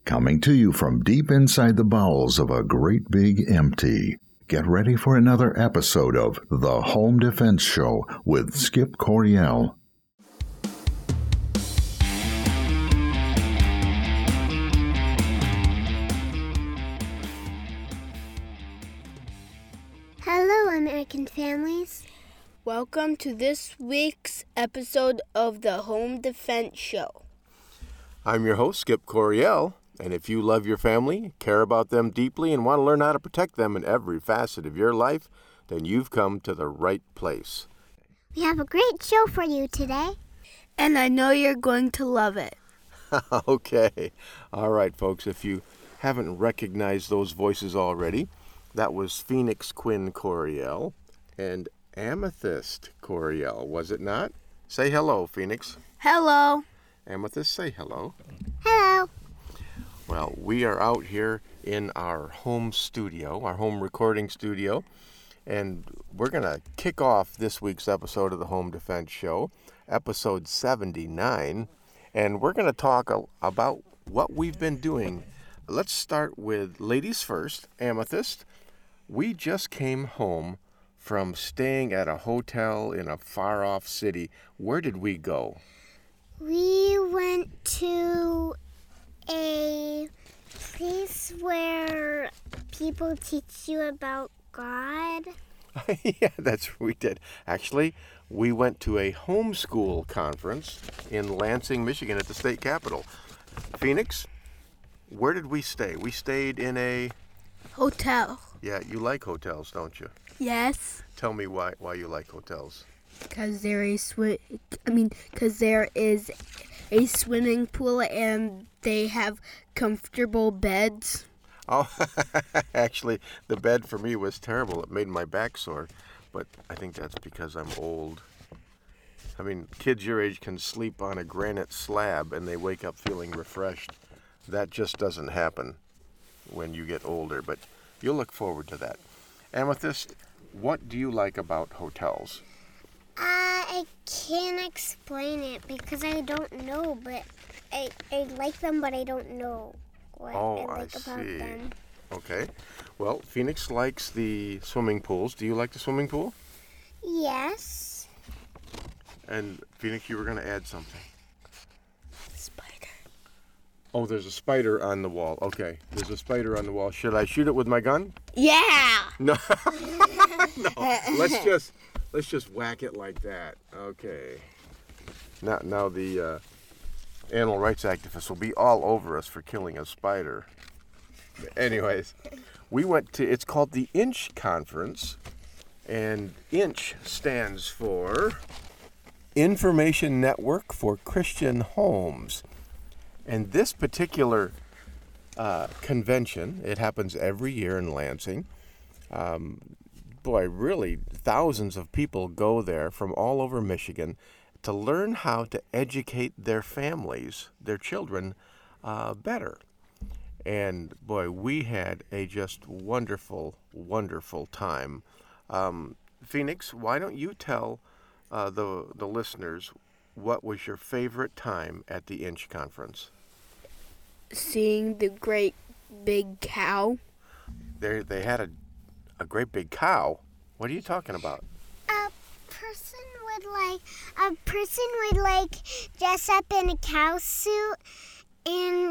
coming to you from deep inside the bowels of a great big empty. Get ready for another episode of The Home Defense Show with Skip Coryell. Hello, American families. Welcome to this week's episode of The Home Defense Show. I'm your host, Skip Coryell, and if you love your family, care about them deeply, and want to learn how to protect them in every facet of your life, then you've come to the right place. We have a great show for you today. And I know you're going to love it. Okay. All right, folks, if you haven't recognized those voices already, that was Phoenix Quinn Coryell and Amethyst Coryell, was it not? Say hello, Phoenix. Hello. Amethyst, say hello. Hello. Well, we are out here in our home studio, our home recording studio, and we're going to kick off this week's episode of the Home Defense Show, episode 79, and we're going to talk about what we've been doing. Let's start with ladies first. Amethyst, we just came home from staying at a hotel in a far-off city. Where did we go? We went to a place where people teach you about God. Yeah, that's what we did. Actually, we went to a homeschool conference in Lansing, Michigan at the state capitol. Phoenix, where did we stay? We stayed in a Hotel. Yeah, you like hotels, don't you? Yes. Tell me why you like hotels. Because there is a swimming pool and they have comfortable beds. Oh, actually, the bed for me was terrible. It made my back sore, but I think that's because I'm old. I mean, kids your age can sleep on a granite slab and they wake up feeling refreshed. That just doesn't happen when you get older, but you'll look forward to that. Amethyst, what do you like about hotels? I can't explain it because I don't know, but I like them, but I don't know what I like about them. Okay. Well, Phoenix likes the swimming pools. Do you like the swimming pool? Yes. And Phoenix, you were going to add something. Spider. Oh, there's a spider on the wall. Okay, there's a spider on the wall. Should I shoot it with my gun? Yeah. No. No. Let's just whack it like that. Okay. Now the animal rights activists will be all over us for killing a spider. Anyways, we went to, it's called the INCH Conference, and INCH stands for Information Network for Christian Homes. And this particular convention, it happens every year in Lansing. Really, thousands of people go there from all over Michigan to learn how to educate their families, their children, better. And we had a just wonderful, wonderful time. Phoenix, why don't you tell the listeners what was your favorite time at the INCH conference? Seeing the great big cow. They had a great big cow. What are you talking about? A person would dress up in a cow suit, and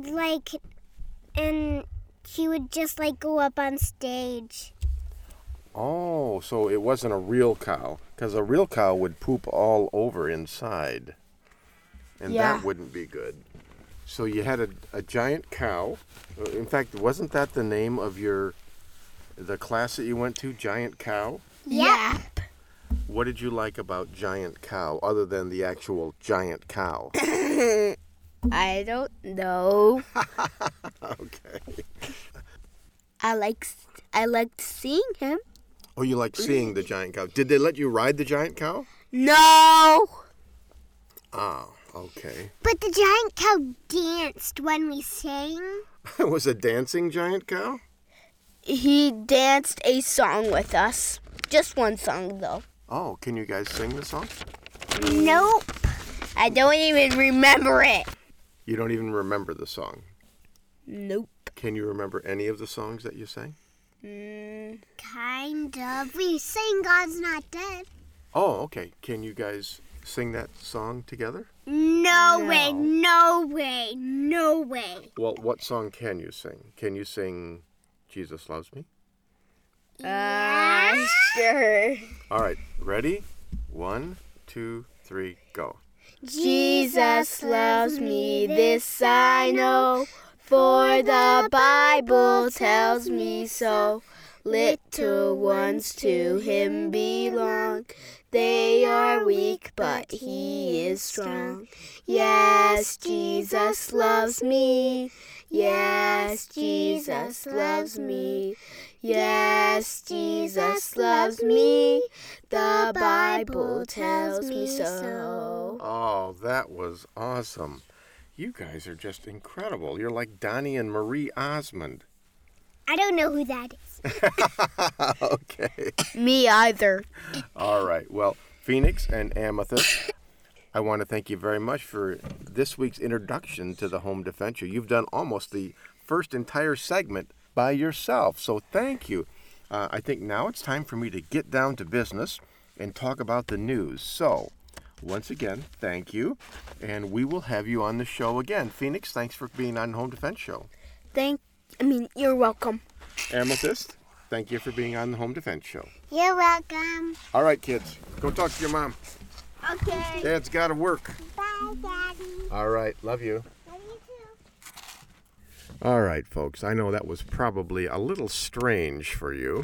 she would just go up on stage. Oh, so it wasn't a real cow, because a real cow would poop all over inside, and that wouldn't be good. So you had a giant cow. In fact, wasn't that the name of the class that you went to, Giant Cow? Yeah. What did you like about Giant Cow, other than the actual giant cow? I don't know. Okay. I liked seeing him. Oh, you liked seeing the giant cow. Did they let you ride the giant cow? No. Oh, okay. But the giant cow danced when we sang. It was a dancing giant cow? He danced a song with us. Just one song, though. Oh, can you guys sing the song? Nope. I don't even remember it. You don't even remember the song? Nope. Can you remember any of the songs that you sang? Kind of. We sang God's Not Dead. Oh, okay. Can you guys sing that song together? No way, no way, no way. Well, what song can you sing? Can you sing Jesus Loves Me? Sure. All right, ready? 1, 2, 3, go. Jesus loves me, this I know, for the Bible tells me so. Little ones to him belong. They are weak, but he is strong. Yes, Jesus loves me. Yes, Jesus loves me. Yes, Jesus loves me. The Bible tells me so. Oh, that was awesome. You guys are just incredible. You're like Donnie and Marie Osmond. I don't know who that is. Okay. Me either. All right. Well, Phoenix and Amethyst, I want to thank you very much for this week's introduction to the Home Defense Show. You've done almost the first entire segment by yourself, so thank you. I think now it's time for me to get down to business and talk about the news. So, once again, thank you, and we will have you on the show again. Phoenix, thanks for being on the Home Defense Show. You're welcome. Amethyst, thank you for being on the Home Defense Show. You're welcome. All right, kids, go talk to your mom. Okay. Dad's got to work. Bye, Daddy. All right, love you. Love you too. All right, folks, I know that was probably a little strange for you,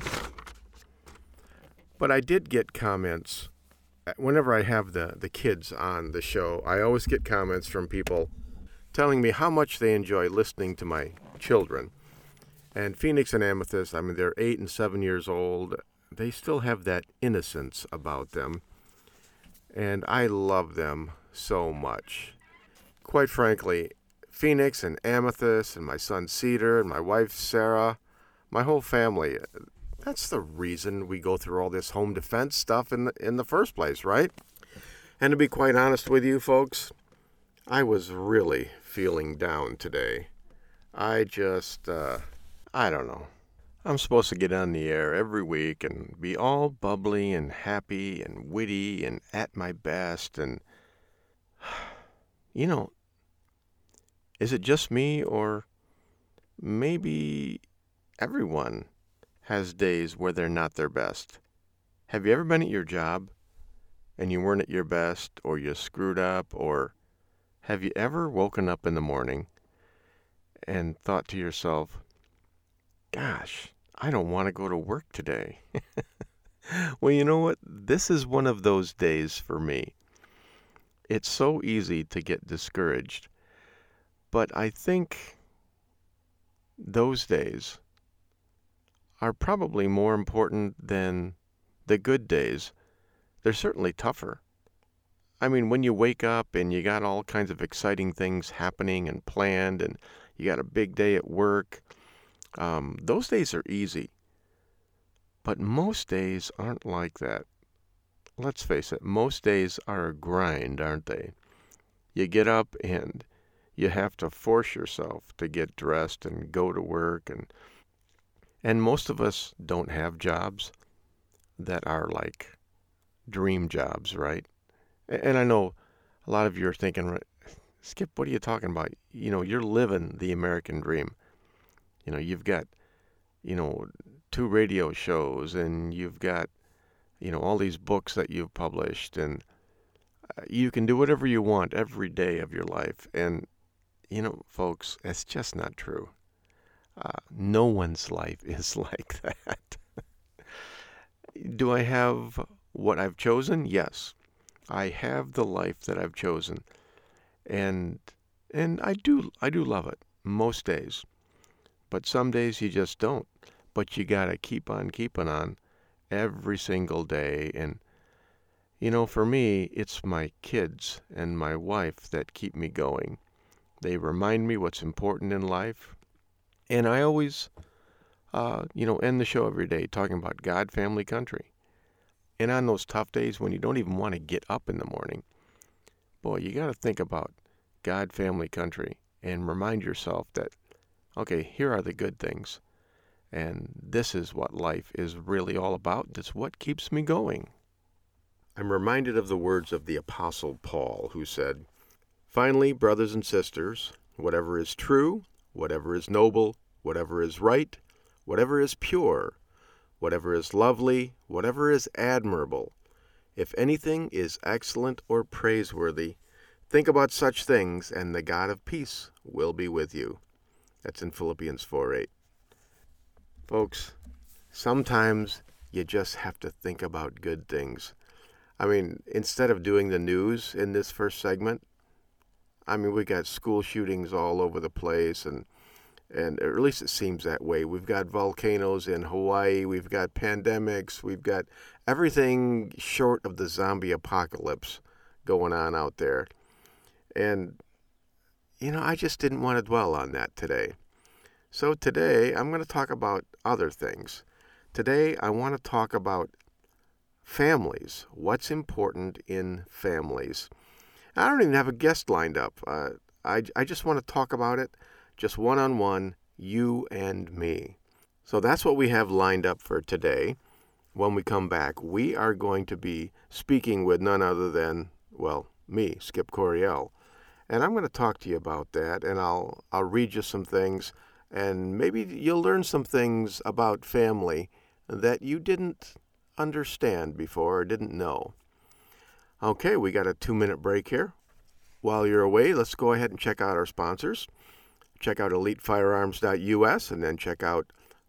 but I did get comments. Whenever I have the kids on the show, I always get comments from people telling me how much they enjoy listening to my children. And Phoenix and Amethyst, I mean, they're 8 and 7 years old. They still have that innocence about them. And I love them so much. Quite frankly, Phoenix and Amethyst and my son Cedar and my wife Sarah, my whole family, that's the reason we go through all this home defense stuff in the first place, right? And to be quite honest with you folks, I was really feeling down today. I just, I don't know. I'm supposed to get on the air every week and be all bubbly and happy and witty and at my best. And, you know, is it just me, or maybe everyone has days where they're not their best? Have you ever been at your job and you weren't at your best, or you screwed up, or have you ever woken up in the morning and thought to yourself, gosh, I don't want to go to work today? Well, you know what? This is one of those days for me. It's so easy to get discouraged, but I think those days are probably more important than the good days. They're certainly tougher. I mean, when you wake up and you got all kinds of exciting things happening and planned, and you got a big day at work, those days are easy. But most days aren't like that. Let's face it, most days are a grind, aren't they? You get up and you have to force yourself to get dressed and go to work, and most of us don't have jobs that are like dream jobs, right? And I know a lot of you are thinking, Skip, what are you talking about? You know, you're living the American dream. You know, you've got, 2 radio shows, and you've got, all these books that you've published, and you can do whatever you want every day of your life. And, folks, it's just not true. No one's life is like that. Do I have what I've chosen? Yes. I have the life that I've chosen. And I do love it most days. But some days you just don't. But you got to keep on keeping on every single day. And, for me, it's my kids and my wife that keep me going. They remind me what's important in life. And I always, end the show every day talking about God, family, country. And on those tough days when you don't even want to get up in the morning, boy, you got to think about God, family, country, and remind yourself that Okay, here are the good things. And this is what life is really all about. That's what keeps me going. I'm reminded of the words of the Apostle Paul, who said, "Finally, brothers and sisters, whatever is true, whatever is noble, whatever is right, whatever is pure, whatever is lovely, whatever is admirable, if anything is excellent or praiseworthy, think about such things, and the God of peace will be with you." That's in Philippians 4:8. Folks, sometimes you just have to think about good things. I mean, instead of doing the news in this first segment, I mean, we got school shootings all over the place, and or at least it seems that way. We've got volcanoes in Hawaii, we've got pandemics, we've got everything short of the zombie apocalypse going on out there. And, I just didn't want to dwell on that today. So today, I'm going to talk about other things. Today, I want to talk about families. What's important in families? I don't even have a guest lined up. I just want to talk about it, just one-on-one, you and me. So that's what we have lined up for today. When we come back, we are going to be speaking with none other than, me, Skip Coryell. And I'm going to talk to you about that, and I'll read you some things, and maybe you'll learn some things about family that you didn't understand before or didn't know. Okay, we got a 2-minute break here. While you're away, let's go ahead and check out our sponsors. Check out EliteFirearms.us, and then check out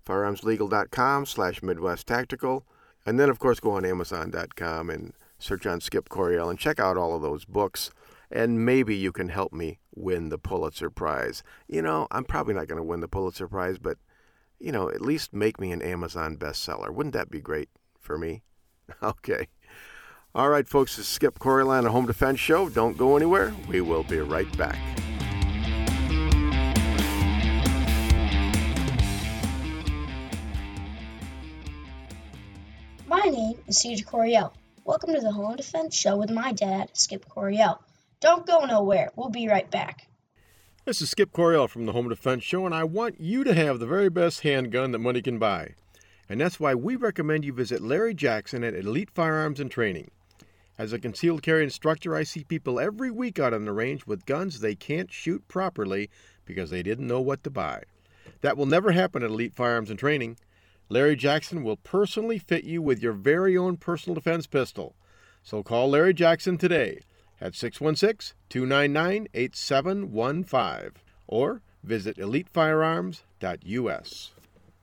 firearmslegal.com/Midwest Tactical. And then, of course, go on Amazon.com and search on Skip Coryell and check out all of those books. And maybe you can help me win the Pulitzer Prize. I'm probably not going to win the Pulitzer Prize, but, at least make me an Amazon bestseller. Wouldn't that be great for me? Okay. All right, folks, this is Skip Coryell on the Home Defense Show. Don't go anywhere. We will be right back. My name is C.J. Coryell. Welcome to the Home Defense Show with my dad, Skip Coryell. Don't go nowhere. We'll be right back. This is Skip Coryell from the Home Defense Show, and I want you to have the very best handgun that money can buy. And that's why we recommend you visit Larry Jackson at Elite Firearms and Training. As a concealed carry instructor, I see people every week out on the range with guns they can't shoot properly because they didn't know what to buy. That will never happen at Elite Firearms and Training. Larry Jackson will personally fit you with your very own personal defense pistol. So call Larry Jackson today at 616-299-8715 or visit elitefirearms.us.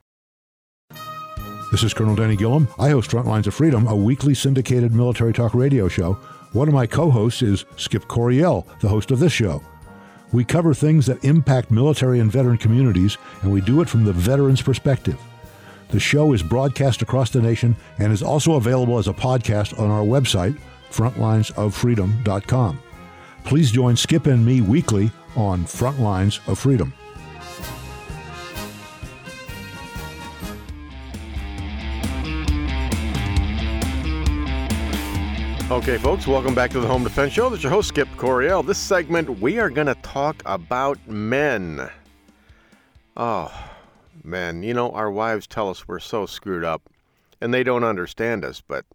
This is Colonel Danny Gillum. I host Frontlines of Freedom, a weekly syndicated military talk radio show. One of my co-hosts is Skip Coryell, the host of this show. We cover things that impact military and veteran communities, and we do it from the veteran's perspective. The show is broadcast across the nation and is also available as a podcast on our website, frontlinesoffreedom.com. Please join Skip and me weekly on Frontlines of Freedom. Okay, folks, welcome back to the Home Defense Show. This is your host, Skip Coryell. This segment, we are going to talk about men. Oh, men, our wives tell us we're so screwed up, and they don't understand us, but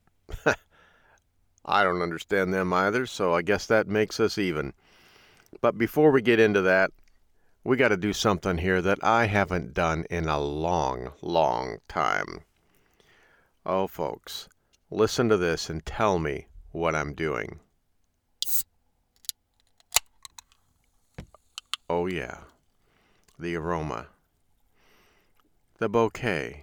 I don't understand them either, so I guess that makes us even. But before we get into that, we got to do something here that I haven't done in a long, long time. Oh, folks, listen to this and tell me what I'm doing. Oh, yeah, the aroma, the bouquet.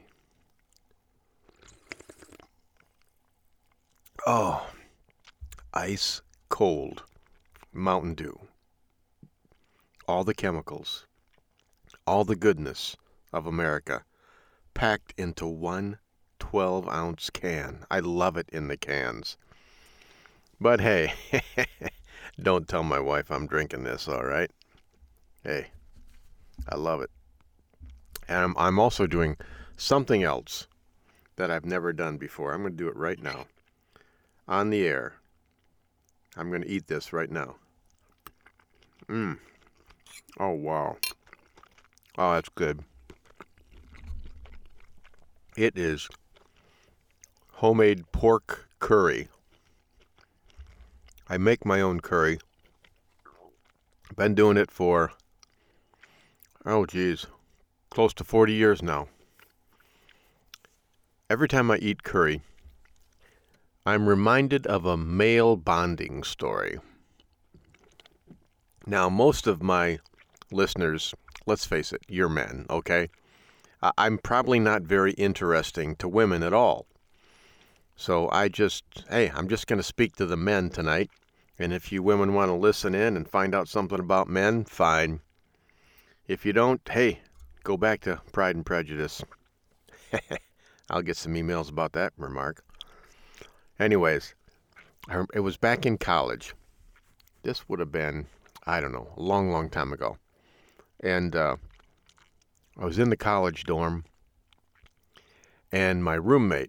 Oh, ice cold Mountain Dew. All the chemicals, all the goodness of America packed into one 12-ounce can. I love it in the cans. But hey, don't tell my wife I'm drinking this, all right? Hey, I love it. And I'm also doing something else that I've never done before. I'm going to do it right now. On the air. I'm going to eat this right now. Oh, wow. Oh, that's good. It is homemade pork curry. I make my own curry. I've been doing it for, close to 40 years now. Every time I eat curry, I'm reminded of a male bonding story. Now, most of my listeners, let's face it, you're men, okay? I'm probably not very interesting to women at all. So I'm just going to speak to the men tonight. And if you women want to listen in and find out something about men, fine. If you don't, hey, go back to Pride and Prejudice. I'll get some emails about that remark. Anyways, it was back in college. This would have been, I don't know, a long, long time ago. And I was in the college dorm, and my roommate,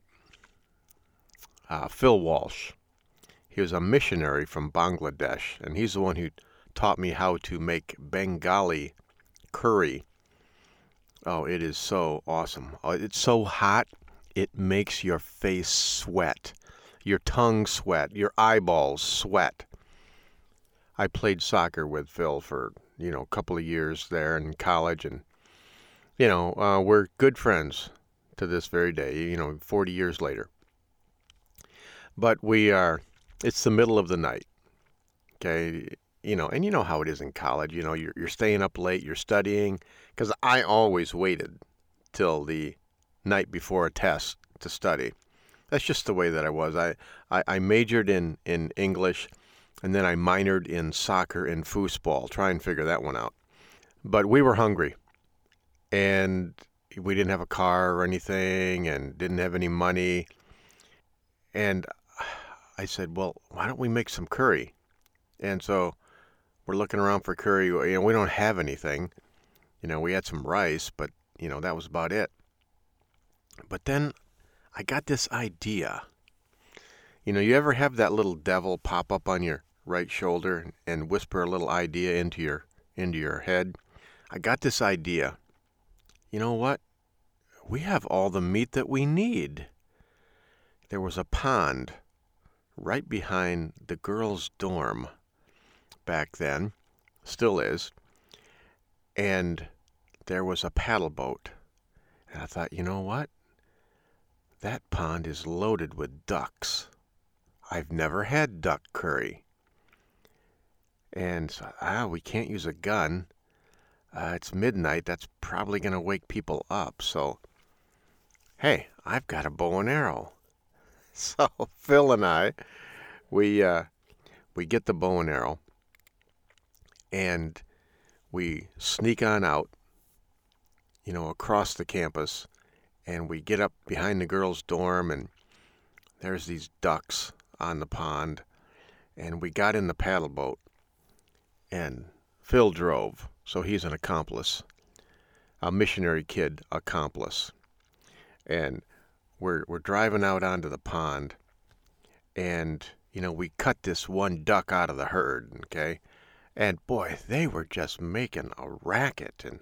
Phil Walsh, he was a missionary from Bangladesh, and he's the one who taught me how to make Bengali curry. Oh, it is so awesome. It's so hot, it makes your face sweat, your tongue sweat, your eyeballs sweat. I played soccer with Phil for, a couple of years there in college, and, we're good friends to this very day, 40 years later. But it's the middle of the night, okay? And you know how it is in college, you're staying up late, you're studying, because I always waited till the night before a test to study. That's just the way that I was. I majored in English, and then I minored in soccer and foosball. Try and figure that one out. But we were hungry, and we didn't have a car or anything, and didn't have any money. And I said, well, why don't we make some curry? And so we're looking around for curry. We don't have anything. We had some rice, but, that was about it. But then I got this idea. You ever have that little devil pop up on your right shoulder and whisper a little idea into your head? I got this idea. You know what? We have all the meat that we need. There was a pond right behind the girls' dorm back then, still is, and there was a paddle boat. And I thought, you know what? That pond is loaded with ducks. I've never had duck curry. And so, we can't use a gun. It's midnight. That's probably going to wake people up. So, hey, I've got a bow and arrow. So Phil and I, we get the bow and arrow, and we sneak on out, across the campus, and we get up behind the girls' dorm, and there's these ducks on the pond, and we got in the paddle boat, and Phil drove, so he's an accomplice, a missionary kid accomplice, and we're driving out onto the pond, and, we cut this one duck out of the herd, okay? And, boy, they were just making a racket, and,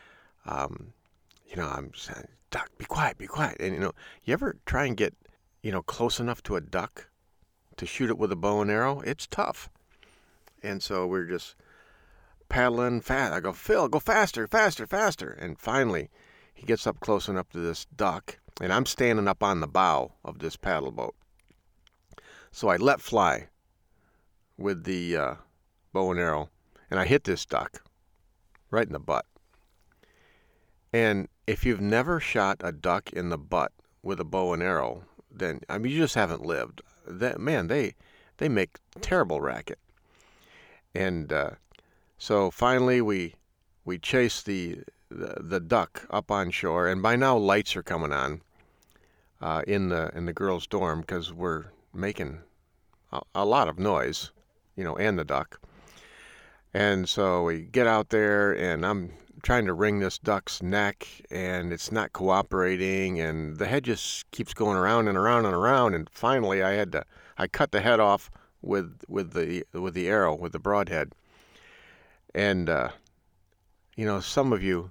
I'm saying, duck, be quiet. And, you ever try and get, close enough to a duck to shoot it with a bow and arrow? It's tough. And so we're just paddling fast. I go, Phil, go faster. And finally, he gets up close enough to this duck, and I'm standing up on the bow of this paddle boat. So I let fly with the bow and arrow, and I hit this duck right in the butt. And if you've never shot a duck in the butt with a bow and arrow, then, you just haven't lived. They make terrible racket. And so finally we chase the duck up on shore, and by now lights are coming on in the girls' dorm, because we're making a lot of noise, and the duck. And so we get out there, and I'm trying to wring this duck's neck, and it's not cooperating, and the head just keeps going around and around and around, and finally I cut the head off with the arrow, with the broadhead. And some of you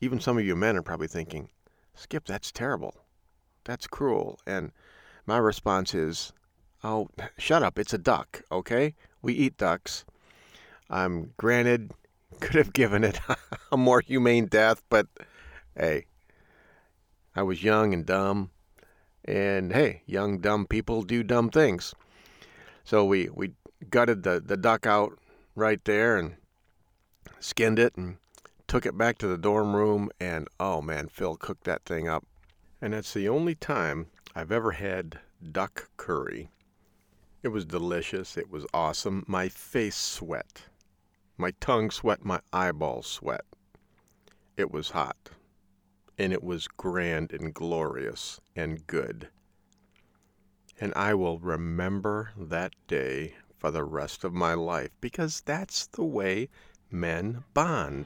even some of you men are probably thinking, Skip, that's terrible. That's cruel. And my response is, oh, shut up. It's a duck, okay? We eat ducks. Granted, could have given it a more humane death, but hey, I was young and dumb. And hey, young, dumb people do dumb things. So we gutted the duck out right there and skinned it and took it back to the dorm room. And oh man, Phil cooked that thing up. And that's the only time I've ever had duck curry. It was delicious. It was awesome. My face sweat. My tongue sweat. My eyeballs sweat. It was hot. And it was grand and glorious and good. And I will remember that day for the rest of my life, because that's the way men bond.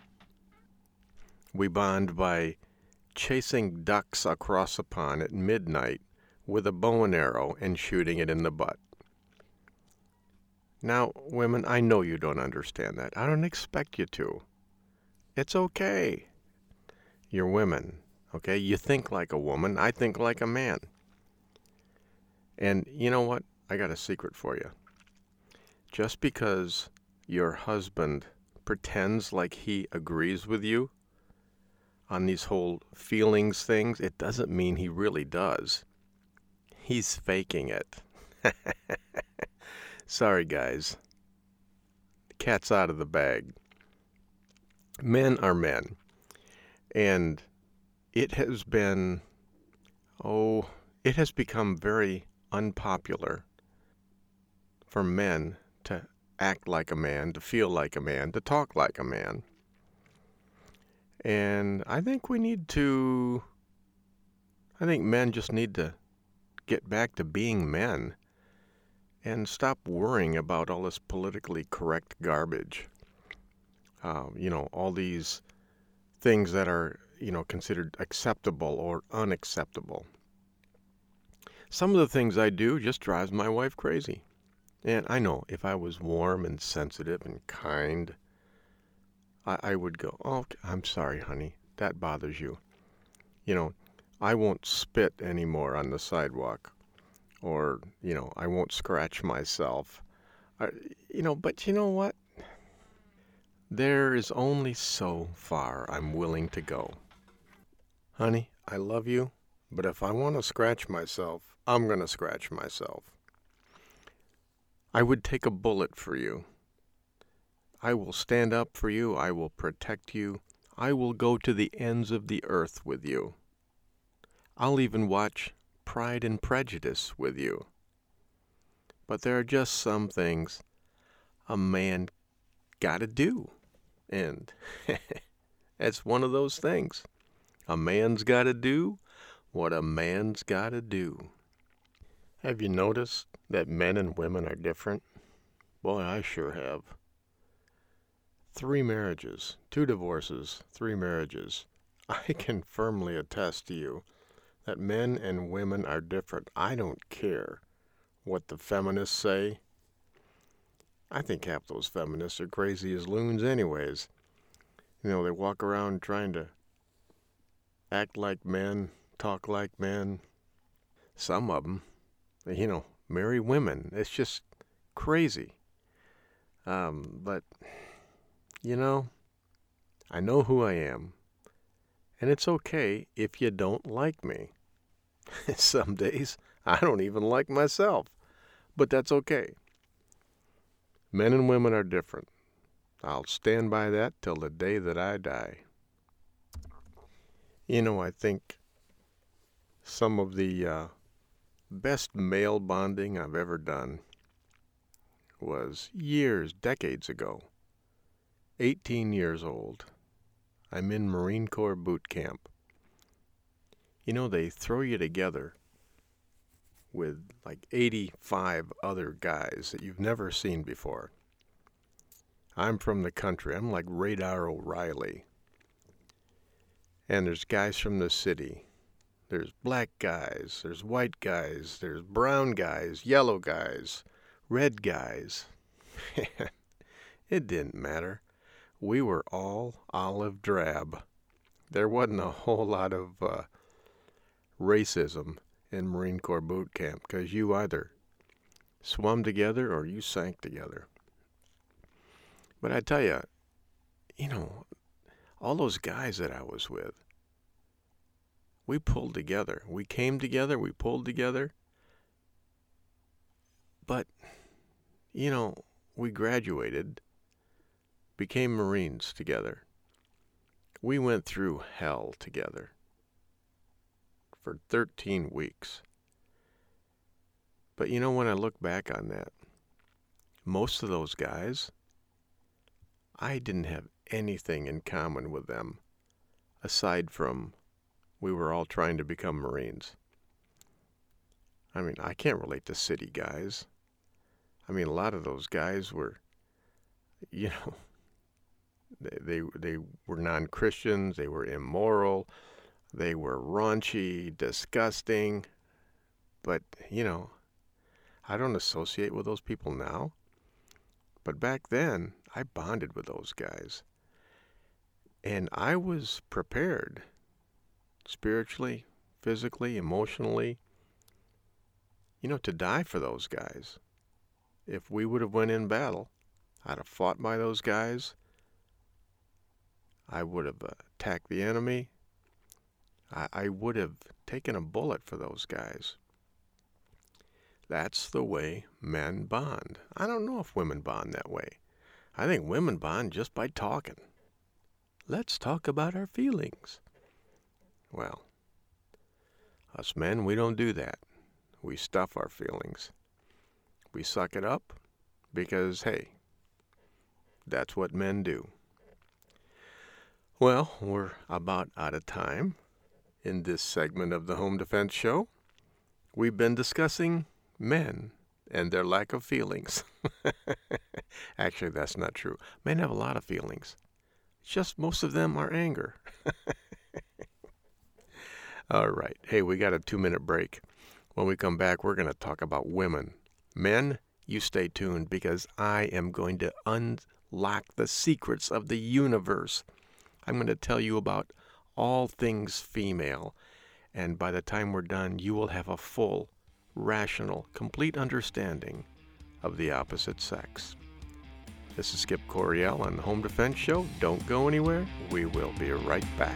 We bond by chasing ducks across a pond at midnight with a bow and arrow and shooting it in the butt. Now, women, I know you don't understand that. I don't expect you to. It's okay. You're women, okay? You think like a woman. I think like a man. And you know what? I got a secret for you. Just because your husband pretends like he agrees with you on these whole feelings things, it doesn't mean he really does. He's faking it. Sorry, guys. The cat's out of the bag. Men are men. And it has become very unpopular for men to act like a man, to feel like a man, to talk like a man. And I think men just need to get back to being men and stop worrying about all this politically correct garbage. All these things that are, considered acceptable or unacceptable. Some of the things I do just drives my wife crazy. And I know if I was warm and sensitive and kind, I would go, oh, I'm sorry, honey, that bothers you. I won't spit anymore on the sidewalk. Or, I won't scratch myself. But you know what? There is only so far I'm willing to go. Honey, I love you, but if I want to scratch myself, I'm going to scratch myself. I would take a bullet for you. I will stand up for you. I will protect you. I will go to the ends of the earth with you. I'll even watch Pride and Prejudice with you. But there are just some things a man gotta do. And it's one of those things. A man's gotta do what a man's gotta do. Have you noticed that men and women are different? Boy, I sure have. 3 marriages, 2 divorces, 3 marriages. I can firmly attest to you that men and women are different. I don't care what the feminists say. I think half those feminists are crazy as loons anyways. They walk around trying to act like men, talk like men. Some of them, marry women. It's just crazy. But, I know who I am. And it's okay if you don't like me. Some days, I don't even like myself. But that's okay. Men and women are different. I'll stand by that till the day that I die. I think some of the best male bonding I've ever done was decades ago. 18 years old. I'm in Marine Corps boot camp. They throw you together with like 85 other guys that you've never seen before. I'm from the country. I'm like Radar O'Reilly. And there's guys from the city. There's black guys. There's white guys. There's brown guys, yellow guys, red guys. It didn't matter. We were all olive drab. there wasn't a whole lot of racism in Marine Corps boot camp, because you either swum together or you sank together. But I tell you, all those guys that I was with, we pulled together. We came together, we pulled together. But, we graduated, became Marines together. We went through hell together for 13 weeks. But when I look back on that, most of those guys, I didn't have anything in common with them aside from we were all trying to become Marines. I mean, I can't relate to city guys. I mean, a lot of those guys were, they were non-Christians, they were immoral, they were raunchy, disgusting. But, I don't associate with those people now. But back then, I bonded with those guys. And I was prepared, spiritually, physically, emotionally, to die for those guys. If we would have went in battle, I'd have fought by those guys. I would have attacked the enemy. I would have taken a bullet for those guys. That's the way men bond. I don't know if women bond that way. I think women bond just by talking. Let's talk about our feelings. Well, us men, we don't do that. We stuff our feelings. We suck it up because, hey, that's what men do. Well, we're about out of time in this segment of the Home Defense Show. We've been discussing men and their lack of feelings. Actually, that's not true. Men have a lot of feelings. It's just most of them are anger. All right. Hey, we got a 2-minute break. When we come back, we're going to talk about women. Men, you stay tuned because I am going to unlock the secrets of the universe. I'm going to tell you about all things female. And by the time we're done, you will have a full, rational, complete understanding of the opposite sex. This is Skip Coryell on the Home Defense Show. Don't go anywhere. We will be right back.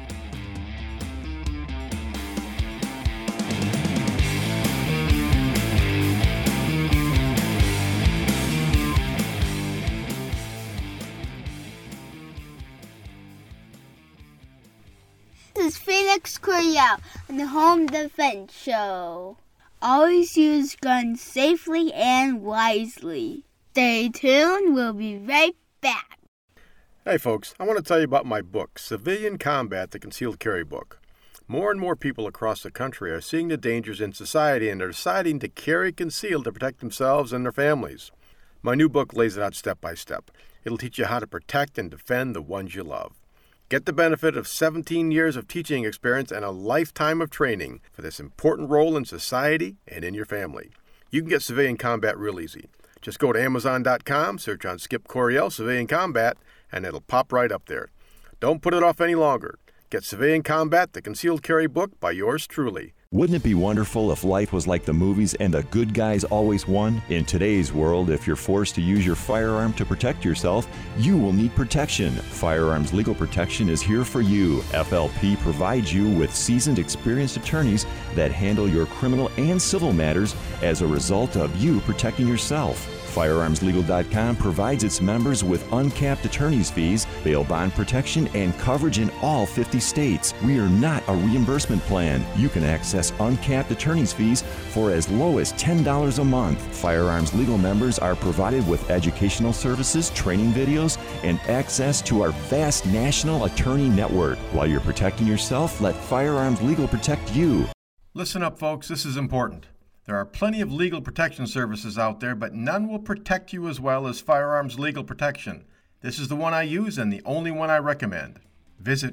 This is Felix Coryell on the Home Defense Show. Always use guns safely and wisely. Stay tuned. We'll be right back. Hey folks, I want to tell you about my book, Civilian Combat, the Concealed Carry Book. More and more people across the country are seeing the dangers in society and are deciding to carry concealed to protect themselves and their families. My new book lays it out step by step. It'll teach you how to protect and defend the ones you love. Get the benefit of 17 years of teaching experience and a lifetime of training for this important role in society and in your family. You can get Civilian Combat real easy. Just go to Amazon.com, search on Skip Coryell Civilian Combat, and it'll pop right up there. Don't put it off any longer. Get Civilian Combat, the Concealed Carry Book by yours truly. Wouldn't it be wonderful if life was like the movies and the good guys always won? In today's world, if you're forced to use your firearm to protect yourself, you will need protection. Firearms Legal Protection is here for you. FLP provides you with seasoned, experienced attorneys that handle your criminal and civil matters as a result of you protecting yourself. FirearmsLegal.com provides its members with uncapped attorney's fees, bail bond protection, and coverage in all 50 states. We are not a reimbursement plan. You can access uncapped attorney's fees for as low as $10 a month. Firearms Legal members are provided with educational services, training videos, and access to our vast national attorney network. While you're protecting yourself, let Firearms Legal protect you. Listen up, folks. This is important. There are plenty of legal protection services out there, but none will protect you as well as Firearms Legal Protection. This is the one I use and the only one I recommend. Visit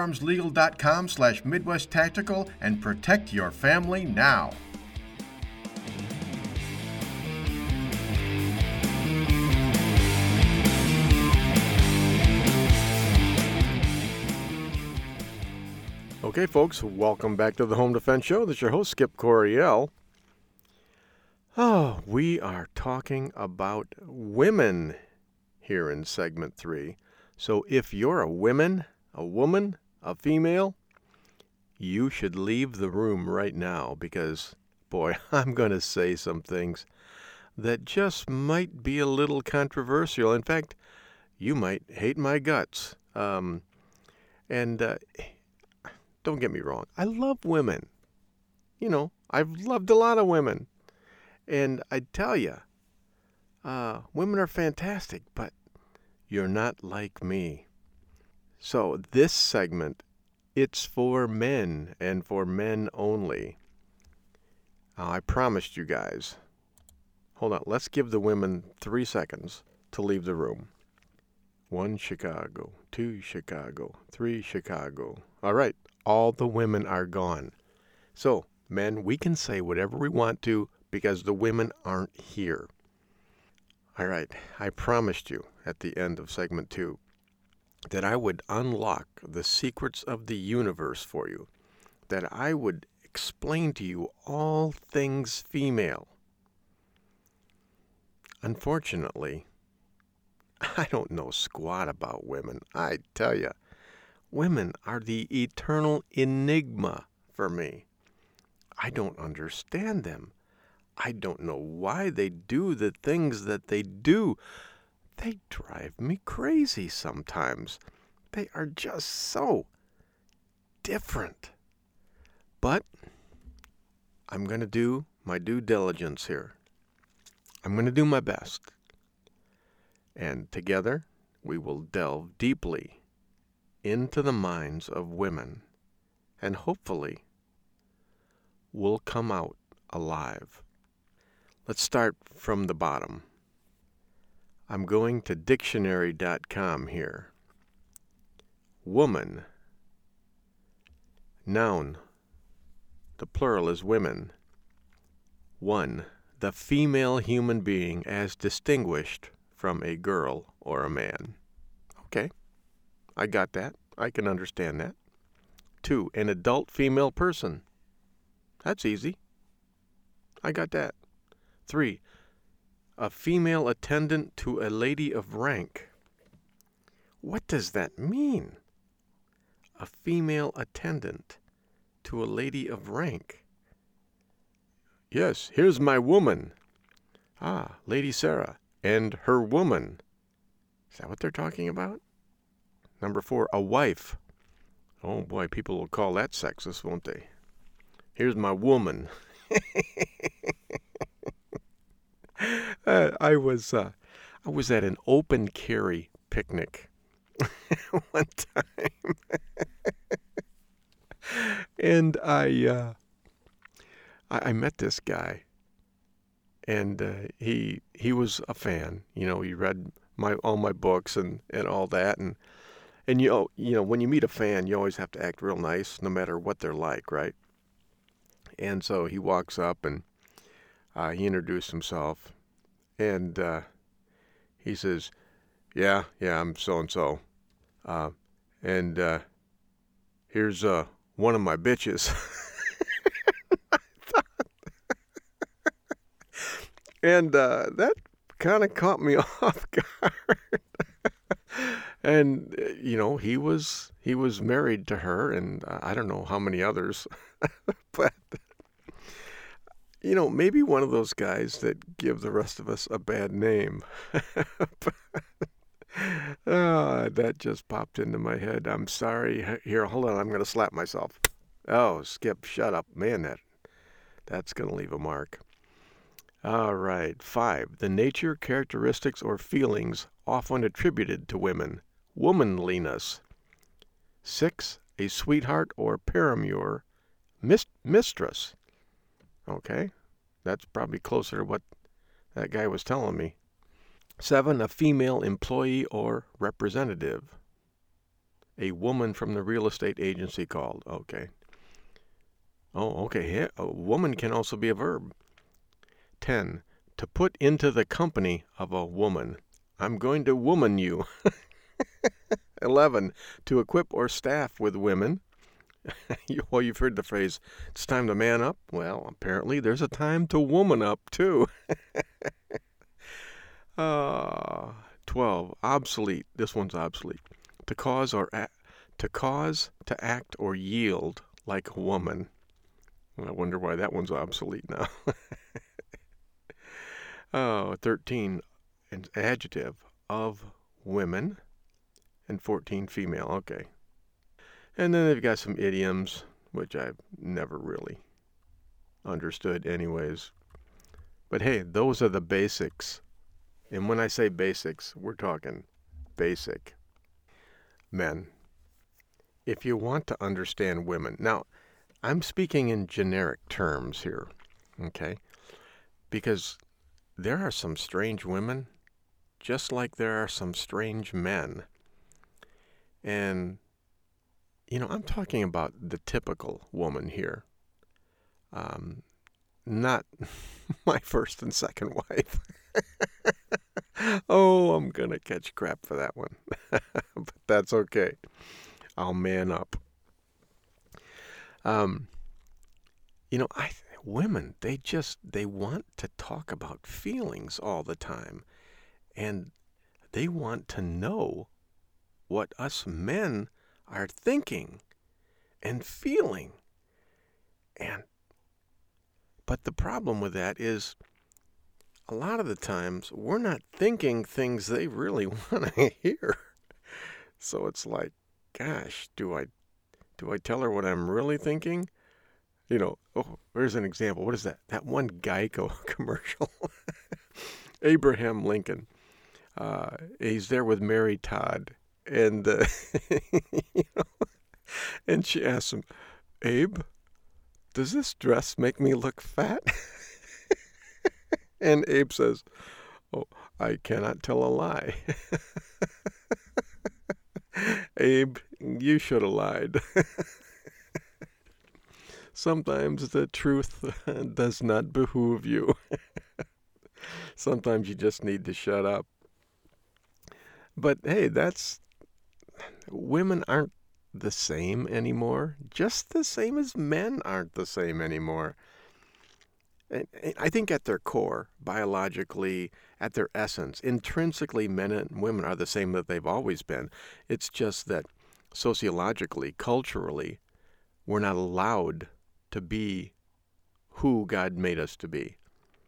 firearmslegal.com/Midwest Tactical and protect your family now. Okay, folks, welcome back to the Home Defense Show. This is your host, Skip Coryell. Oh, we are talking about women here in segment 3. So if you're a woman, a female, you should leave the room right now because, boy, I'm going to say some things that just might be a little controversial. In fact, you might hate my guts. Don't get me wrong. I love women. You know, I've loved a lot of women. And I tell you, women are fantastic, but you're not like me. So this segment, it's for men and for men only. I promised you guys. Hold on, let's give the women 3 seconds to leave the room. 1 Chicago, 2 Chicago, 3 Chicago. All right, all the women are gone. So, men, we can say whatever we want to because the women aren't here. All right, I promised you at the end of segment 2 that I would unlock the secrets of the universe for you, that I would explain to you all things female. Unfortunately, I don't know squat about women. I tell you, women are the eternal enigma for me. I don't understand them. I don't know why they do the things that they do. They drive me crazy sometimes. They are just so different. But I'm going to do my due diligence here. I'm going to do my best. And together, we will delve deeply into the minds of women. And hopefully, we'll come out alive. Let's start from the bottom. I'm going to dictionary.com here. Woman. Noun. The plural is women. 1. The female human being as distinguished from a girl or a man. Okay, I got that. I can understand that. 2. An adult female person. That's easy. I got that. 3. A female attendant to a lady of rank. What does that mean? A female attendant to a lady of rank. Yes, here's my woman. Ah, Lady Sarah and her woman. Is that what they're talking about? Number 4, a wife. Oh boy, people will call that sexist, won't they? Here's my woman. I was at an open carry picnic one time, and I met this guy, and he was a fan. You know, he read all my books and all that, and you know when you meet a fan, you always have to act real nice, no matter what they're like, right? And so he walks up and he introduced himself. And he says, yeah, I'm so-and-so. And here's one of my bitches. And that kind of caught me off guard. And, you know, he was married to her, and I don't know how many others. But you know, maybe one of those guys that give the rest of us a bad name. That just popped into my head. I'm sorry. Here, hold on. I'm going to slap myself. Oh, Skip, shut up. Man, that's going to leave a mark. All right. 5. The nature, characteristics, or feelings often attributed to women. Womanliness. 6. A sweetheart or paramour. Mistress. Okay, that's probably closer to what that guy was telling me. 7. A female employee or representative. A woman from the real estate agency called. Okay. Oh, okay. A woman can also be a verb. 10. To put into the company of a woman. I'm going to woman you. 11. To equip or staff with women. Well, you've heard the phrase, it's time to man up. Well, apparently there's a time to woman up, too. 12, obsolete. This one's obsolete. To cause, to act, or yield like a woman. I wonder why that one's obsolete now. 13, an adjective of women. And 14, female. Okay. And then they've got some idioms, which I've never really understood anyways. But hey, those are the basics. And when I say basics, we're talking basic. Men, if you want to understand women, now, I'm speaking in generic terms here, okay? Because there are some strange women, just like there are some strange men. And, I'm talking about the typical woman here. Not my first and second wife. Oh, I'm going to catch crap for that one. But that's okay. I'll man up. Women, they want to talk about feelings all the time. And they want to know what us men are thinking and feeling. But the problem with that is a lot of the times we're not thinking things they really want to hear. So it's like, gosh, do I tell her what I'm really thinking? There's an example. What is that? That one Geico commercial. Abraham Lincoln. He's there with Mary Todd. And, and she asks him, Abe, does this dress make me look fat? And Abe says, oh, I cannot tell a lie. Abe, you should have lied. Sometimes the truth does not behoove you. Sometimes you just need to shut up. But hey, women aren't the same anymore, just the same as men aren't the same anymore. And I think at their core, biologically, at their essence, intrinsically, men and women are the same that they've always been. It's just that sociologically, culturally, we're not allowed to be who God made us to be.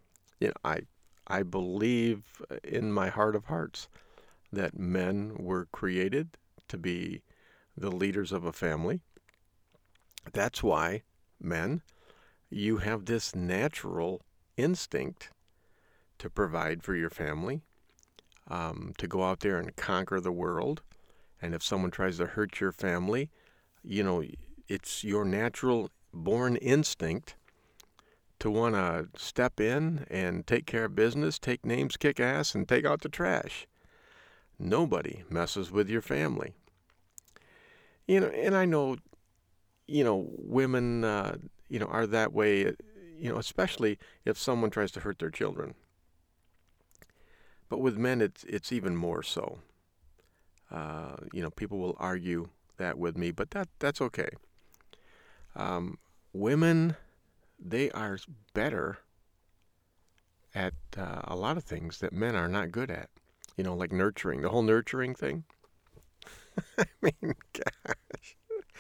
I believe in my heart of hearts that men were created to be the leaders of a family. That's why, men, you have this natural instinct to provide for your family, to go out there and conquer the world. And if someone tries to hurt your family, it's your natural born instinct to want to step in and take care of business, take names, kick ass, and take out the trash. Nobody messes with your family. And I know, women, are that way, especially if someone tries to hurt their children. But with men, it's even more so. People will argue that with me, but that's okay. Women, they are better at a lot of things that men are not good at. Like nurturing, the whole nurturing thing. I mean, gosh.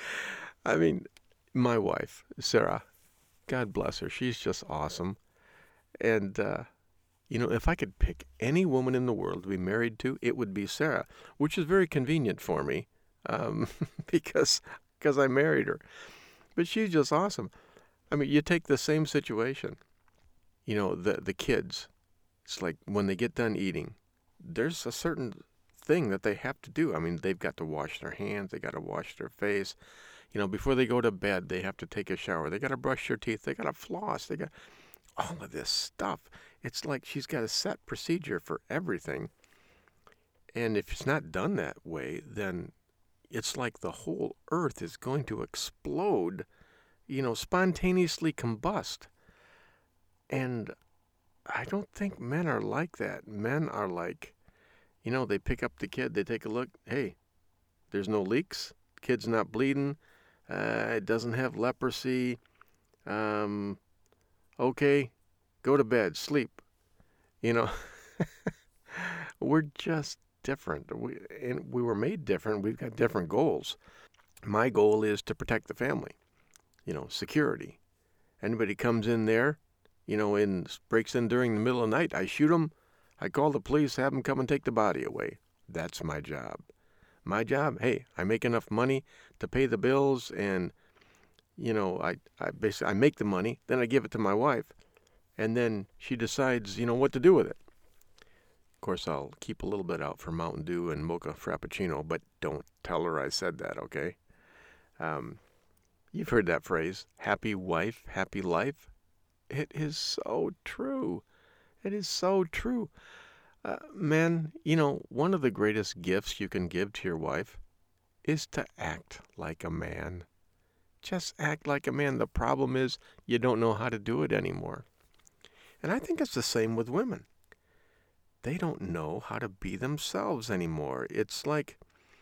My wife, Sarah, God bless her, she's just awesome. And, if I could pick any woman in the world to be married to, it would be Sarah, which is very convenient for me because I married her. But she's just awesome. You take the same situation. The kids, it's like when they get done eating, there's a certain thing that they have to do. They've got to wash their hands. They got to wash their face. Before they go to bed, they have to take a shower. They got to brush their teeth. They got to floss. They got all of this stuff. It's like she's got a set procedure for everything. And if it's not done that way, then it's like the whole earth is going to explode, spontaneously combust. And I don't think men are like that. Men are like, they pick up the kid, they take a look, hey, there's no leaks, kid's not bleeding, It doesn't have leprosy. Okay, go to bed, sleep. You know, we're just different. We were made different. We've got different goals. My goal is to protect the family, security. Anybody comes in there, breaks in during the middle of the night, I shoot them. I call the police, have them come and take the body away. That's my job. My job, hey, I make enough money to pay the bills, and, I make the money, then I give it to my wife, and then she decides, what to do with it. Of course, I'll keep a little bit out for Mountain Dew and Mocha Frappuccino, but don't tell her I said that, okay? You've heard that phrase, happy wife, happy life. It is so true. It is so true. Men, one of the greatest gifts you can give to your wife is to act like a man. Just act like a man. The problem is you don't know how to do it anymore. And I think it's the same with women. They don't know how to be themselves anymore. It's like,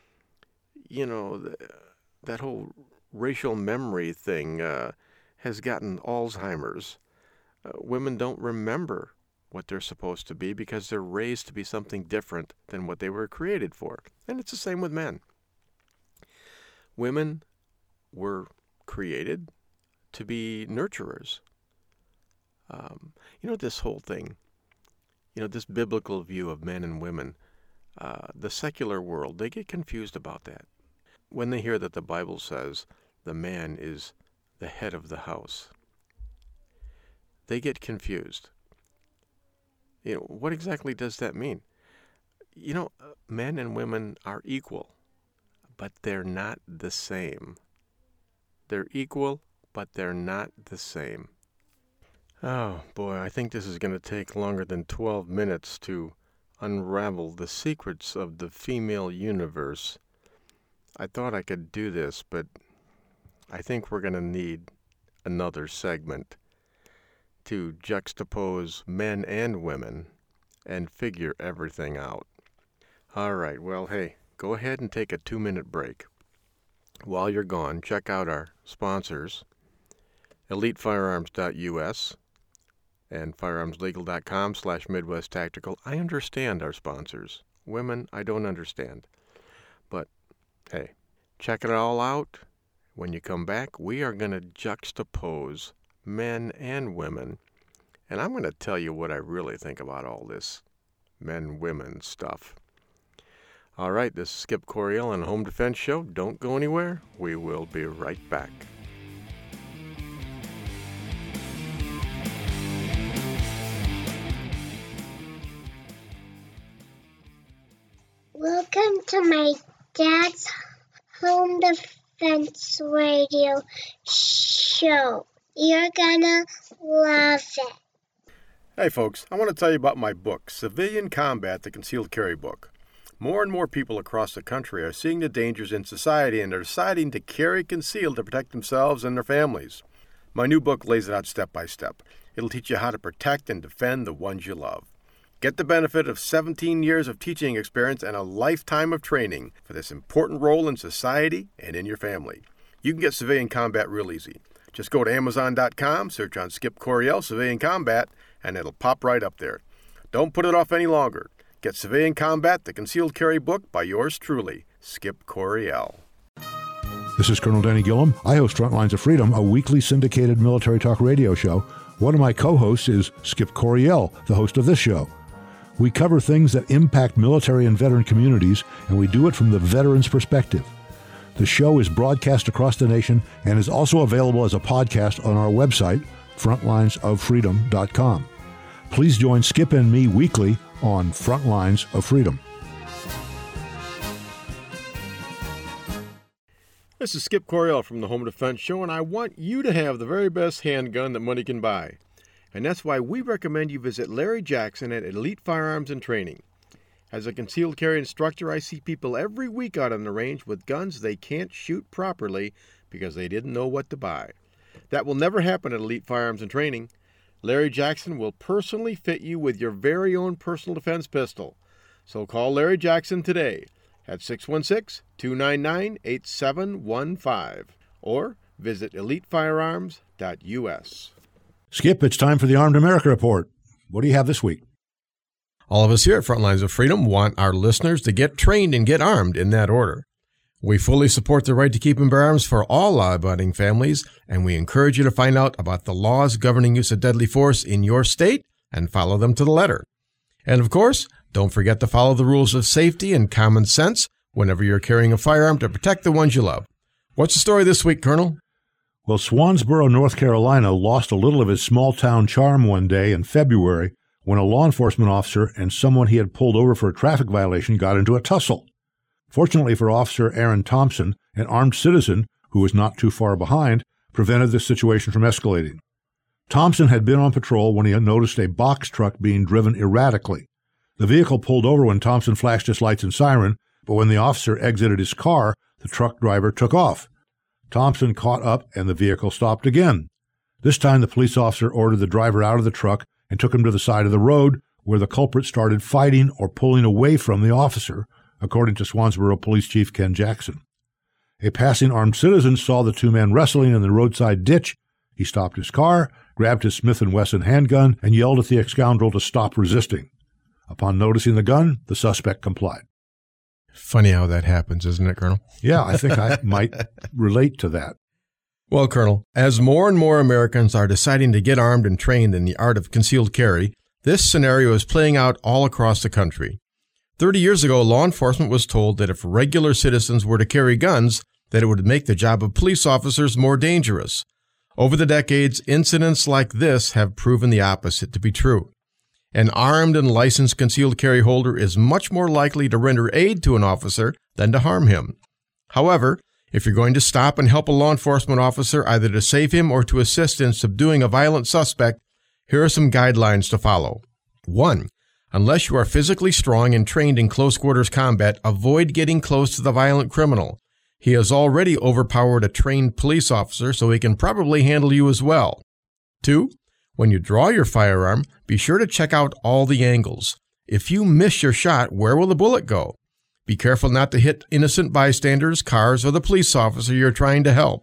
that whole racial memory thing has gotten Alzheimer's. Women don't remember what they're supposed to be because they're raised to be something different than what they were created for. And it's the same with men. Women were created to be nurturers. This whole thing, this biblical view of men and women, the secular world, they get confused about that. When they hear that the Bible says the man is the head of the house, they get confused. What exactly does that mean? Men and women are equal, but they're not the same. They're equal, but they're not the same. Oh, boy, I think this is going to take longer than 12 minutes to unravel the secrets of the female universe. I thought I could do this, but I think we're going to need another segment to juxtapose men and women and figure everything out. All right, well, hey, go ahead and take a 2-minute break. While you're gone, check out our sponsors, EliteFirearms.us and FirearmsLegal.com/Midwest Tactical. I understand our sponsors. Women, I don't understand. But, hey, check it all out. When you come back, we are going to juxtapose men and women. And I'm going to tell you what I really think about all this men-women stuff. All right, this is Skip Coryell on Home Defense Show. Don't go anywhere. We will be right back. Welcome to my dad's Home Defense Radio show. You're gonna love it. Hey folks, I want to tell you about my book, Civilian Combat, the Concealed Carry Book. More and more people across the country are seeing the dangers in society and are deciding to carry concealed to protect themselves and their families. My new book lays it out step by step. It'll teach you how to protect and defend the ones you love. Get the benefit of 17 years of teaching experience and a lifetime of training for this important role in society and in your family. You can get Civilian Combat real easy. Just go to Amazon.com, search on Skip Coryell Civilian Combat, and it'll pop right up there. Don't put it off any longer. Get Civilian Combat, the Concealed Carry Book by yours truly, Skip Coryell. This is Colonel Danny Gillum. I host Frontlines of Freedom, a weekly syndicated military talk radio show. One of my co-hosts is Skip Coryell, the host of this show. We cover things that impact military and veteran communities, and we do it from the veteran's perspective. The show is broadcast across the nation and is also available as a podcast on our website, frontlinesoffreedom.com. Please join Skip and me weekly on Frontlines of Freedom. This is Skip Coryell from the Home Defense Show, and I want you to have the very best handgun that money can buy. And that's why we recommend you visit Larry Jackson at Elite Firearms and Training. As a concealed carry instructor, I see people every week out on the range with guns they can't shoot properly because they didn't know what to buy. That will never happen at Elite Firearms and Training. Larry Jackson will personally fit you with your very own personal defense pistol. So call Larry Jackson today at 616-299-8715. or visit elitefirearms.us. Skip, it's time for the Armed America Report. What do you have this week? All of us here at Frontlines of Freedom want our listeners to get trained and get armed in that order. We fully support the right to keep and bear arms for all law-abiding families, and we encourage you to find out about the laws governing use of deadly force in your state and follow them to the letter. And of course, don't forget to follow the rules of safety and common sense whenever you're carrying a firearm to protect the ones you love. What's the story this week, Colonel? Well, Swansboro, North Carolina lost a little of his small-town charm one day in February when a law enforcement officer and someone he had pulled over for a traffic violation got into a tussle. Fortunately for Officer Aaron Thompson, an armed citizen who was not too far behind prevented the situation from escalating. Thompson had been on patrol when he had noticed a box truck being driven erratically. The vehicle pulled over when Thompson flashed his lights and siren, but when the officer exited his car, the truck driver took off. Thompson caught up and the vehicle stopped again. This time the police officer ordered the driver out of the truck and took him to the side of the road where the culprit started fighting or pulling away from the officer, according to Swansboro Police Chief Ken Jackson. A passing armed citizen saw the two men wrestling in the roadside ditch. He stopped his car, grabbed his Smith & Wesson handgun, and yelled at the ex-scoundrel to stop resisting. Upon noticing the gun, the suspect complied. Funny how that happens, isn't it, Colonel? Yeah, I think I might relate to that. Well, Colonel, as more and more Americans are deciding to get armed and trained in the art of concealed carry, this scenario is playing out all across the country. 30 years ago, law enforcement was told that if regular citizens were to carry guns, that it would make the job of police officers more dangerous. Over the decades, incidents like this have proven the opposite to be true. An armed and licensed concealed carry holder is much more likely to render aid to an officer than to harm him. However, if you're going to stop and help a law enforcement officer either to save him or to assist in subduing a violent suspect, here are some guidelines to follow. 1. Unless you are physically strong and trained in close quarters combat, avoid getting close to the violent criminal. He has already overpowered a trained police officer, so he can probably handle you as well. 2. When you draw your firearm, be sure to check out all the angles. If you miss your shot, where will the bullet go? Be careful not to hit innocent bystanders, cars, or the police officer you're trying to help.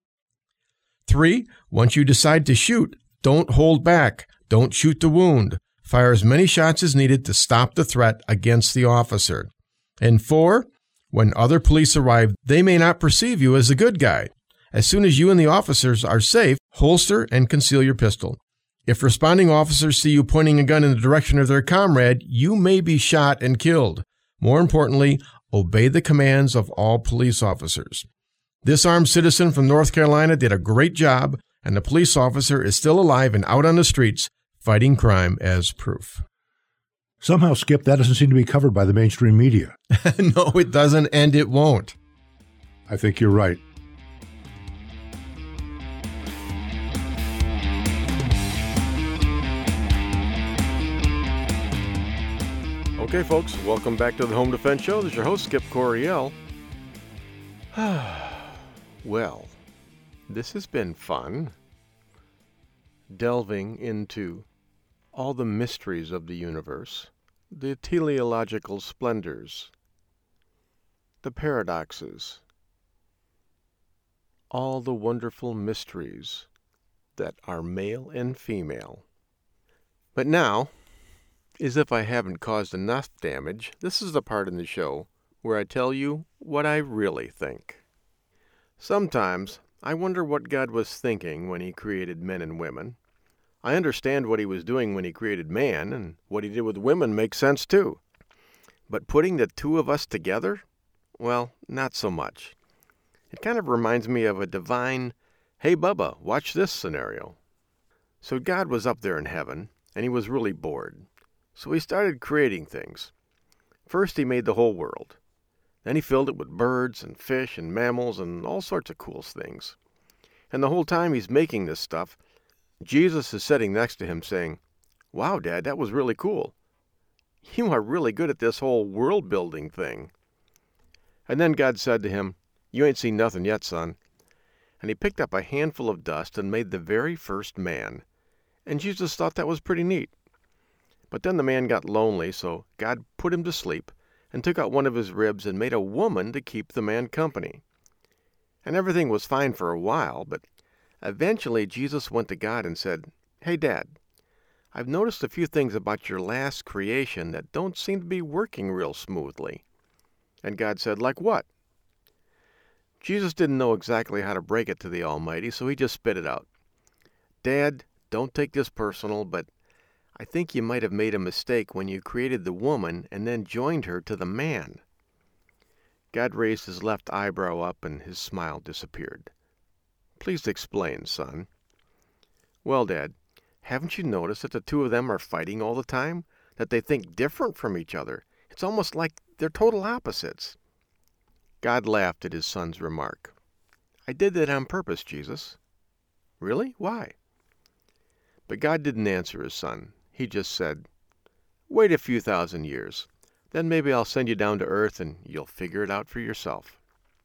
3. Once you decide to shoot, don't hold back. Don't shoot to wound. Fire as many shots as needed to stop the threat against the officer. And 4. When other police arrive, they may not perceive you as the good guy. As soon as you and the officers are safe, holster and conceal your pistol. If responding officers see you pointing a gun in the direction of their comrade, you may be shot and killed. More importantly, obey the commands of all police officers. This armed citizen from North Carolina did a great job, and the police officer is still alive and out on the streets fighting crime as proof. Somehow, Skip, that doesn't seem to be covered by the mainstream media. No, it doesn't, and it won't. I think you're right. Okay, folks, welcome back to the Home Defense Show. This is your host, Skip Coryell. Well, this has been fun, delving into all the mysteries of the universe, the teleological splendors, the paradoxes, all the wonderful mysteries that are male and female. But now, as if I haven't caused enough damage, this is the part in the show where I tell you what I really think. Sometimes I wonder what God was thinking when he created men and women. I understand what he was doing when he created man, and what he did with women makes sense too. But putting the two of us together? Well, not so much. It kind of reminds me of a divine, "Hey Bubba, watch this" scenario. So God was up there in heaven, and he was really bored. So he started creating things. First he made the whole world. Then he filled it with birds and fish and mammals and all sorts of cool things. And the whole time he's making this stuff, Jesus is sitting next to him saying, "Wow, Dad, that was really cool. You are really good at this whole world-building thing." And then God said to him, "You ain't seen nothing yet, son." And he picked up a handful of dust and made the very first man. And Jesus thought that was pretty neat. But then the man got lonely, so God put him to sleep and took out one of his ribs and made a woman to keep the man company. And everything was fine for a while, but eventually Jesus went to God and said, "Hey, Dad, I've noticed a few things about your last creation that don't seem to be working real smoothly." And God said, "Like what?" Jesus didn't know exactly how to break it to the Almighty, so he just spit it out. "Dad, don't take this personal, but I think you might have made a mistake when you created the woman and then joined her to the man." God raised his left eyebrow up and his smile disappeared. "Please explain, son." "Well, Dad, haven't you noticed that the two of them are fighting all the time? That they think different from each other? It's almost like they're total opposites." God laughed at his son's remark. "I did that on purpose, Jesus." "Really? Why?" But God didn't answer his son. He just said, "Wait a few thousand years. Then maybe I'll send you down to earth and you'll figure it out for yourself."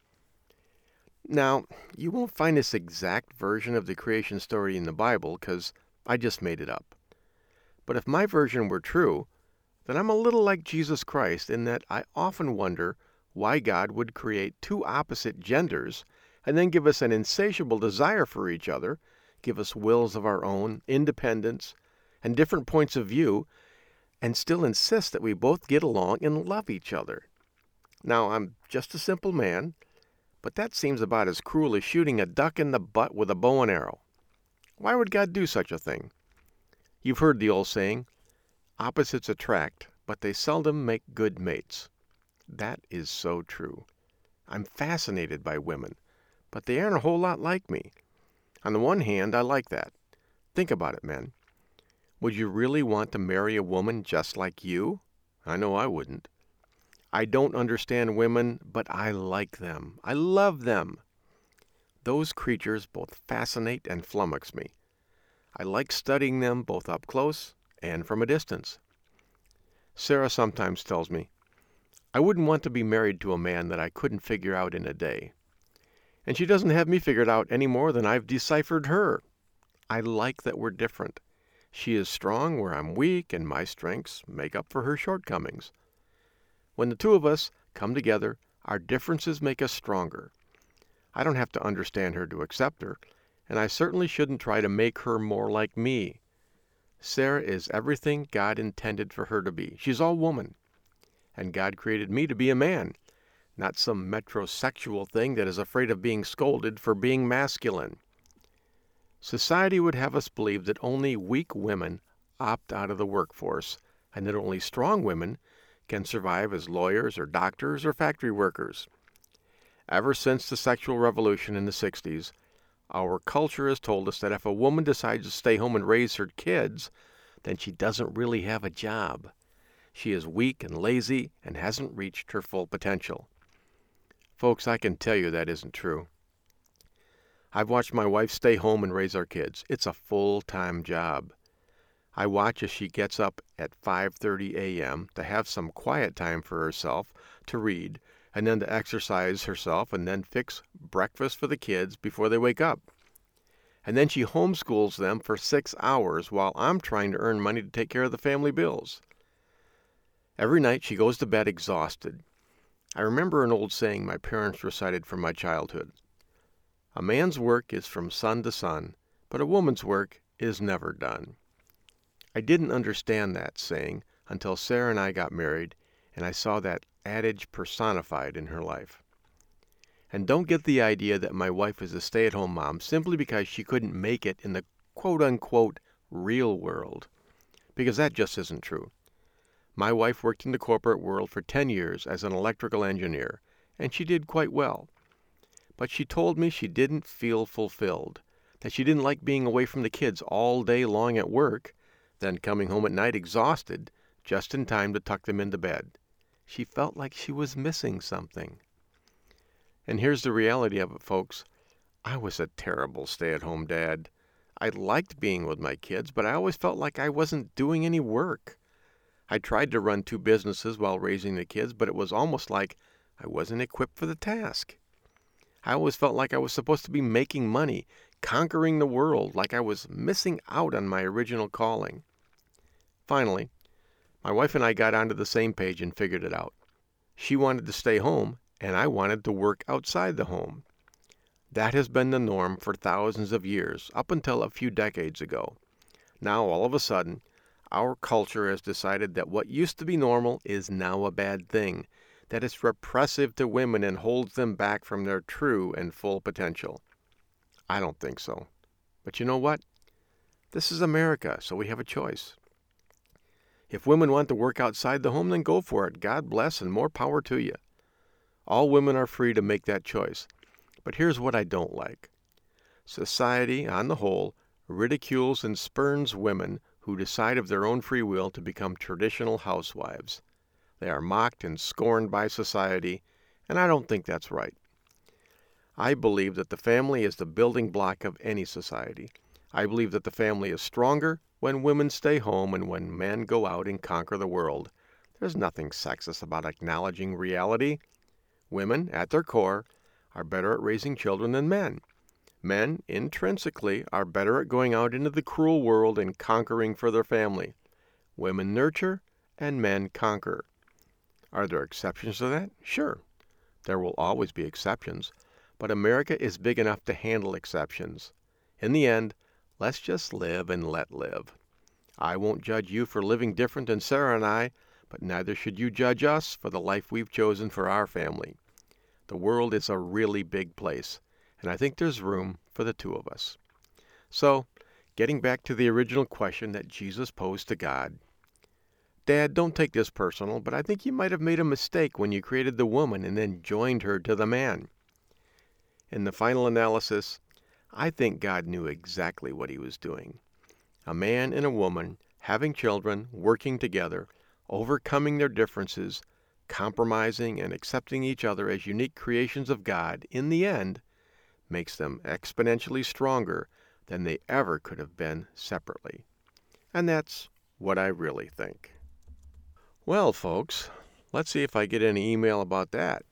Now, you won't find this exact version of the creation story in the Bible because I just made it up. But if my version were true, then I'm a little like Jesus Christ in that I often wonder why God would create two opposite genders and then give us an insatiable desire for each other, give us wills of our own, independence, and different points of view, and still insist that we both get along and love each other. Now, I'm just a simple man, but that seems about as cruel as shooting a duck in the butt with a bow and arrow. Why would God do such a thing? You've heard the old saying, "Opposites attract, but they seldom make good mates." That is so true. I'm fascinated by women, but they aren't a whole lot like me. On the one hand, I like that. Think about it, men. Would you really want to marry a woman just like you? I know I wouldn't. I don't understand women, but I like them. I love them. Those creatures both fascinate and flummox me. I like studying them both up close and from a distance. Sarah sometimes tells me, I wouldn't want to be married to a man that I couldn't figure out in a day. And she doesn't have me figured out any more than I've deciphered her. I like that we're different. She is strong where I'm weak, and my strengths make up for her shortcomings. When the two of us come together, our differences make us stronger. I don't have to understand her to accept her, and I certainly shouldn't try to make her more like me. Sarah is everything God intended for her to be. She's all woman. And God created me to be a man, not some metrosexual thing that is afraid of being scolded for being masculine. Society would have us believe that only weak women opt out of the workforce, and that only strong women can survive as lawyers or doctors or factory workers. Ever since the sexual revolution in the 60s, our culture has told us that if a woman decides to stay home and raise her kids, then she doesn't really have a job. She is weak and lazy and hasn't reached her full potential. Folks, I can tell you that isn't true. I've watched my wife stay home and raise our kids. It's a full-time job. I watch as she gets up at 5:30 a.m. to have some quiet time for herself, to read, and then to exercise herself, and then fix breakfast for the kids before they wake up. And then she homeschools them for 6 hours while I'm trying to earn money to take care of the family bills. Every night she goes to bed exhausted. I remember an old saying my parents recited from my childhood. A man's work is from sun to sun, but a woman's work is never done. I didn't understand that saying until Sarah and I got married, and I saw that adage personified in her life. And don't get the idea that my wife is a stay-at-home mom simply because she couldn't make it in the quote-unquote real world, because that just isn't true. My wife worked in the corporate world for 10 years as an electrical engineer, and she did quite well. But she told me she didn't feel fulfilled, that she didn't like being away from the kids all day long at work, then coming home at night exhausted, just in time to tuck them into bed. She felt like she was missing something. And here's the reality of it, folks. I was a terrible stay-at-home dad. I liked being with my kids, but I always felt like I wasn't doing any work. I tried to run 2 businesses while raising the kids, but it was almost like I wasn't equipped for the task. I always felt like I was supposed to be making money, conquering the world, like I was missing out on my original calling. Finally, my wife and I got onto the same page and figured it out. She wanted to stay home, and I wanted to work outside the home. That has been the norm for thousands of years, up until a few decades ago. Now, all of a sudden, our culture has decided that what used to be normal is now a bad thing, that it's repressive to women and holds them back from their true and full potential. I don't think so. But you know what? This is America, so we have a choice. If women want to work outside the home, then go for it. God bless and more power to you. All women are free to make that choice. But here's what I don't like. Society, on the whole, ridicules and spurns women who decide of their own free will to become traditional housewives. They are mocked and scorned by society, and I don't think that's right. I believe that the family is the building block of any society. I believe that the family is stronger when women stay home and when men go out and conquer the world. There's nothing sexist about acknowledging reality. Women, at their core, are better at raising children than men. Men, intrinsically, are better at going out into the cruel world and conquering for their family. Women nurture, and men conquer. Are there exceptions to that? Sure. There will always be exceptions, but America is big enough to handle exceptions. In the end, let's just live and let live. I won't judge you for living different than Sarah and I, but neither should you judge us for the life we've chosen for our family. The world is a really big place, and I think there's room for the two of us. So, getting back to the original question that Jesus posed to God. Dad, don't take this personal, but I think you might have made a mistake when you created the woman and then joined her to the man. In the final analysis, I think God knew exactly what he was doing. A man and a woman, having children, working together, overcoming their differences, compromising and accepting each other as unique creations of God, in the end, makes them exponentially stronger than they ever could have been separately. And that's what I really think. Well, folks, let's see if I get any email about that.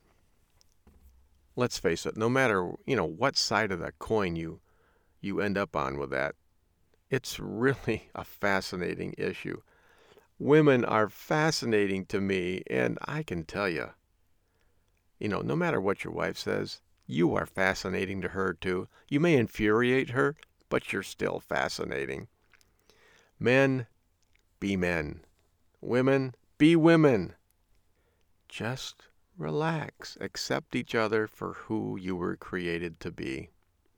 Let's face it, no matter, what side of the coin you end up on with that, it's really a fascinating issue. Women are fascinating to me, and I can tell you, no matter what your wife says, you are fascinating to her too. You may infuriate her, but you're still fascinating. Men, be men. Women, be women. Just relax. Accept each other for who you were created to be.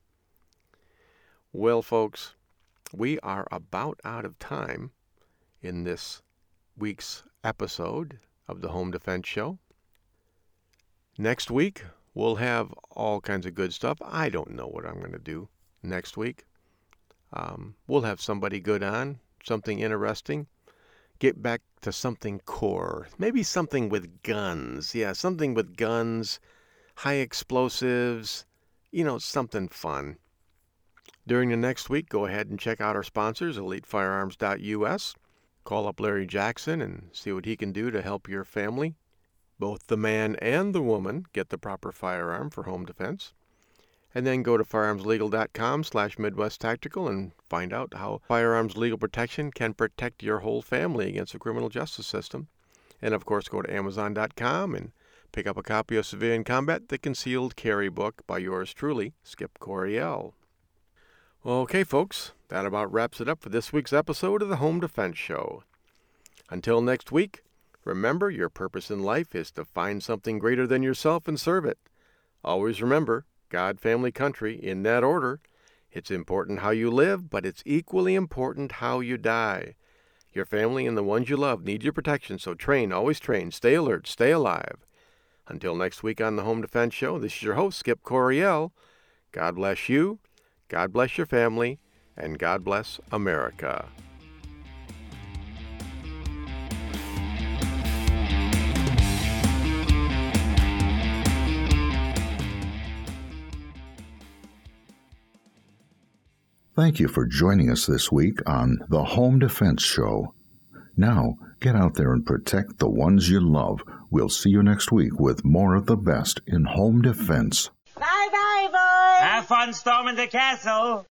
Well, folks, we are about out of time in this week's episode of the Home Defense Show. Next week, we'll have all kinds of good stuff. I don't know what I'm going to do next week. We'll have somebody good on, something interesting. Get back to something core. Maybe something with guns. Yeah, something with guns, high explosives, something fun. During the next week, go ahead and check out our sponsors, EliteFirearms.us. Call up Larry Jackson and see what he can do to help your family, both the man and the woman, get the proper firearm for home defense. And then go to firearmslegal.com/MidwestTactical and find out how firearms legal protection can protect your whole family against the criminal justice system. And of course, go to Amazon.com and pick up a copy of Civilian Combat, the Concealed Carry Book by yours truly, Skip Coryell. Okay, folks, that about wraps it up for this week's episode of the Home Defense Show. Until next week, remember your purpose in life is to find something greater than yourself and serve it. Always remember, God, family, country, in that order. It's important how you live, but it's equally important how you die. Your family and the ones you love need your protection, so train, always train, stay alert, stay alive. Until next week on the Home Defense Show, this is your host, Skip Coryell. God bless you, God bless your family, and God bless America. Thank you for joining us this week on the Home Defense Show. Now, get out there and protect the ones you love. We'll see you next week with more of the best in home defense. Bye-bye, boys! Have fun storming the castle!